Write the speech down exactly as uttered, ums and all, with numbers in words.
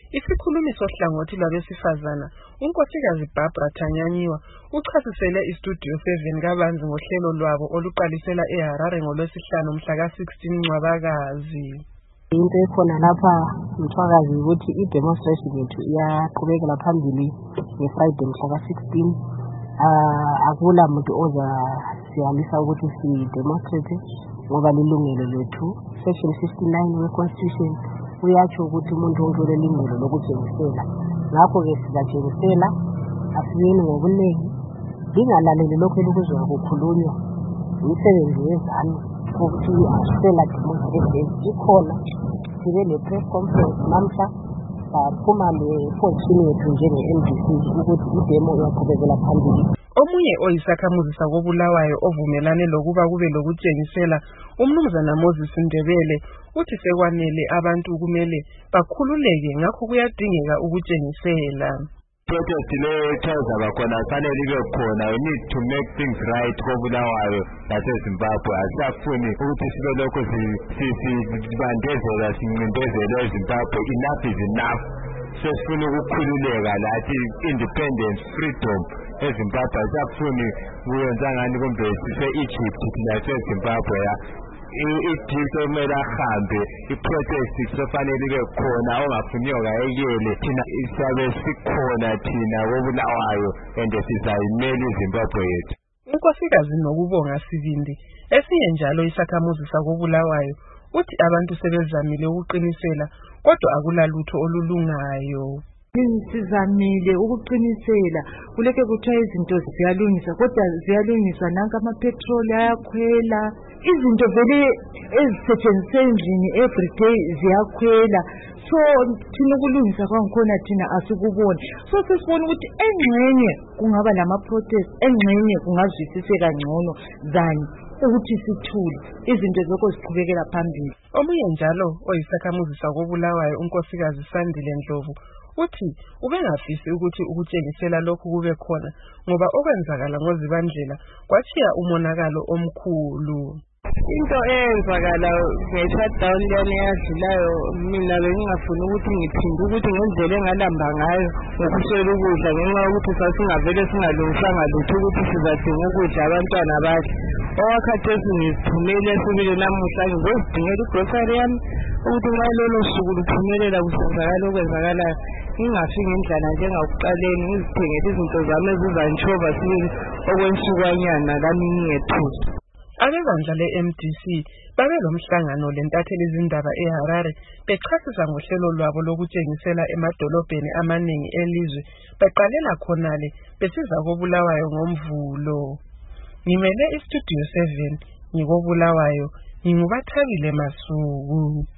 Isikhulumi sohlangothi lwabesifazana unkosikazi Barbara Thanyanyiwa uchasisele iStudio seven kabanzi ngohlelo lwabo oluqalisela eHarare ngolwesihlanu mhla ka sixteen Ncwabakazi. Into ekhona lapha Mthwakazi ukuthi i-demonstration yethu iyaqhubekela phambili ngeFriday mhla ka sixteen. Ah akula muntu oza siyalisa ukuthi si-demonstrate ngoba lilungelo lethu. Section fifty-nine we-Constitution uyatsho ukuthi umuntu wonke ulelungelo lokutshengisela. Ngakho-ke sizatshengisela, asiyeni ngobunengi, lingalaleli lokhu elikuzwa kukhulunywa imisebenzi yezanu ukuthi asisela demonstration ikhona. Sibe ne-press conference namhla saphuma le-fortune yethu njenge-M D C ukuthi idemo iyaqhubekela phambili. Omunye oyisakhamuzi sakoBulawayo ovumelane lokuba kube lokutshengisela umnumzana Moses Ndebele uthi sekwanele abantu kumele bakhululeke ngakho kuyadingeka ukutshengisela. Protest lechaza bakhona fanele ibe khona. We need to make things right koBulawayo naseZimbabwe. Asafuni ukuthi sibe lokho sibandezela sincindezela eZimbabwe. Enough is enough. Sesifuna ukukhululeka lathi independence, freedom eZimbabwe. Asafuni kuyenza ngani kumbe sise-Egypt naseZimbabwe ya iDiso kumele ahambe, i-protest kufanele ibe khona, ongafuniyo kayekele. Thina isabe sikhona thina koBulawayo and sizayimela iZimbabwe yethu. Unkosikazi Nokubonga Sibindi esiye njalo isakhamuzi sakoBulawayo uthi abantu sebezamile ukuqinisela kodwa akulalutho olulungayo. Sizamile ukuqinisela kuleke kuthiwa izinto ziyalungisa kodwa ziyalungiswa nanka amapetroli ayakhwela, izinto vele ezisetshenziswa endlini everyday ziyakhwela. So thina ukulungisa kwangikhona thina asikuboni. So sesibona ukuthi engxenye kungaba lama-protest, engxenye kungazwisiseka ngcono than ukuthi sithule izinto zokho ziqhubekela phambili. Omunye njalo oyisakhamuzi sakoBulawayo unkosikazi Sandile Ndlovu uthi ubengafisi ukuthi ukutshengisela lokhu kube khona ngoba okwenzakala ngoZibandlela kwatshiya umonakalo omkhulu. Into eyenzakala nge-shutdown lena eyadlulayo, mina bengingafuni ukuthi ngiphinde ukuthi ngendlela engalamba ngayo ngokuswela ukudla ngenxa yokuthi sasingavele singalungisanga lutho ukuthi sizadinga ukudla abantwana badle. Okwakhathesi ngizithumele sibili namuhla ngizozidingela igrosari yami ukuthi nxa lolo suku luphumelela kusenzakala okwenzakalayo ngingafiki ngendlala njengakuqaleni, ngizithengele izinto zami ezizantshova sibili okwensukwanyana lami ngingethusi. Abebandla le-M D C babe lomhlangano lentatheli izindaba eHarare bechasisa ngohlelo lwabo lokutshengisela emadolobheni amaningi elizwe beqalela khonale besiza koBulawayo ngoMvulo. Ngimele iStudio seven ngikoBulawayo, nginguBathabile Masuku.